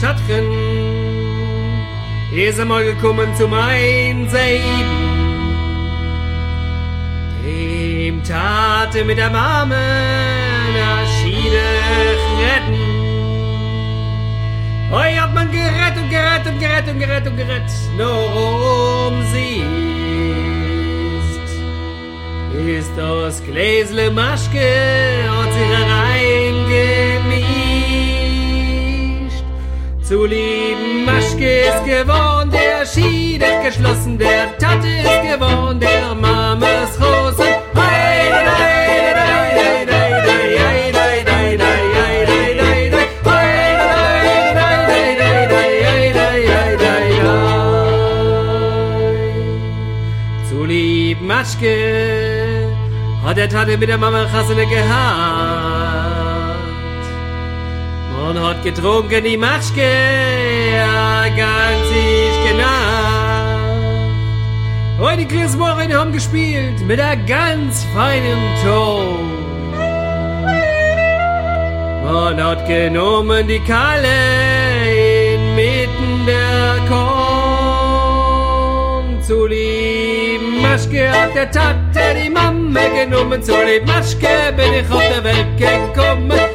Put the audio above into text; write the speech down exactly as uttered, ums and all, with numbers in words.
Schatchen ist einmal gekommen zu mein Seiden. Dem Tate mit der Mame na Schiedech retten. Hoi hat man gerett und gerett und gerett und gerett und gerett, nur um sie ist. Ist das Gläsle Maschke hat sich reingemischt. Zu lieben Maschke ist geworden, der Schiedech geschlossen, der Tate ist geworden, der Mames Rosen. Maschke hat der Tate mit der Mama Chassene gehabt. Man hat getrunken, die Maschke, ja, ganz ich genannt. Und die Christwochen haben gespielt mit der ganz feinen Ton. Man hat genommen die Kalle inmitten der Korn zu lieben. Maschke hat der Tate die Mama genommen, zu lieb Maschke bin ich auf der Welt gekommen.